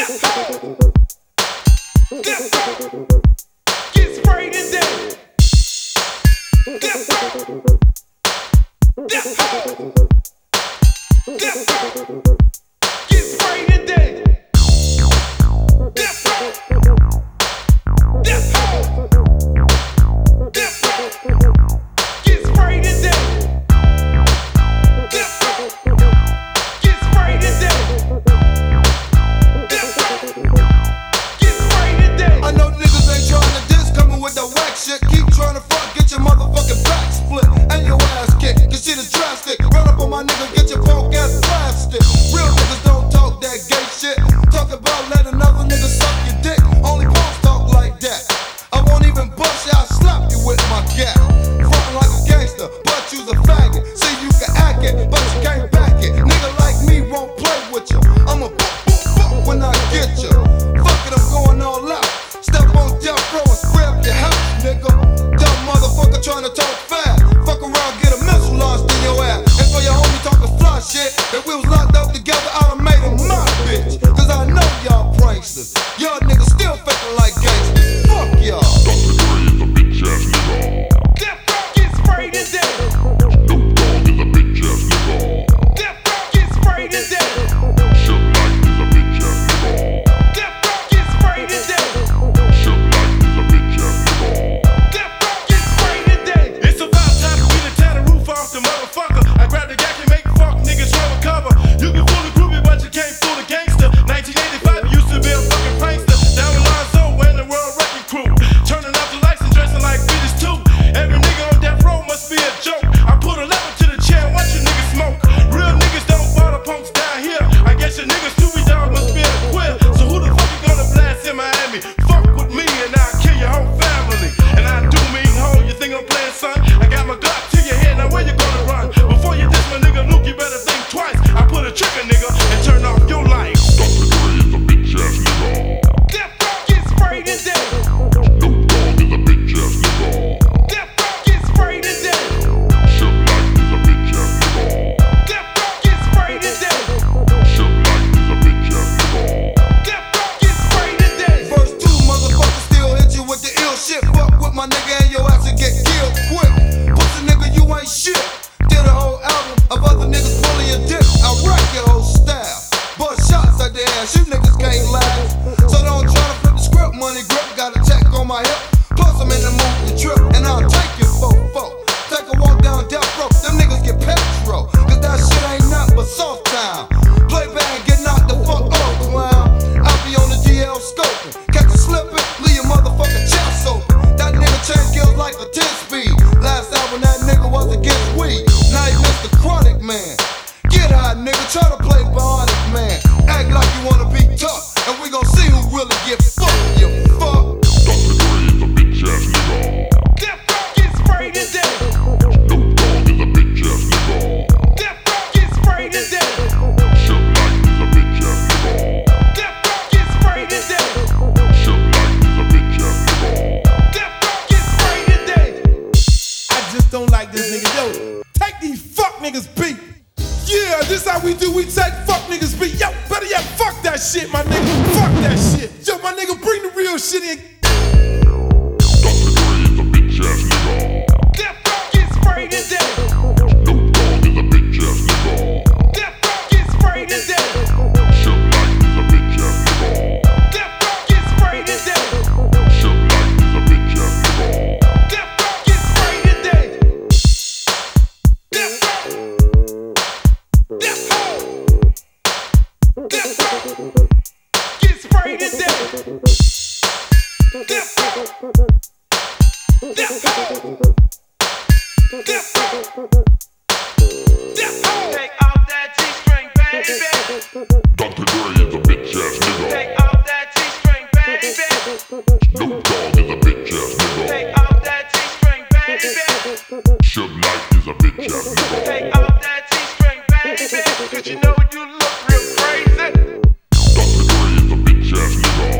Get sprayed and dead. Get sprayed and dead. Shit, my nigga, fuck that shit. Yo, my nigga, bring the real shit in. Dr. Dre is a bitch ass nigga. Get sprayed and dead. Snoop Dogg is a bitch ass nigga. Get sprayed and dead. Suge Knight is a bitch ass nigga. Get sprayed and dead. Suge Knight is a bitch ass nigga. Get sprayed and dead. Get sprayed and dead. Take off that G-string, baby. Dr. Dre is a bitch ass nigga. Take off that G-string, baby. Snoop Dogg is a bitch ass nigga. Take off that G-string, baby. Suge Knight is a bitch ass nigga. Take off that G-string, baby. Cause you know you look real crazy. Dr. Dre is a bitch ass nigga.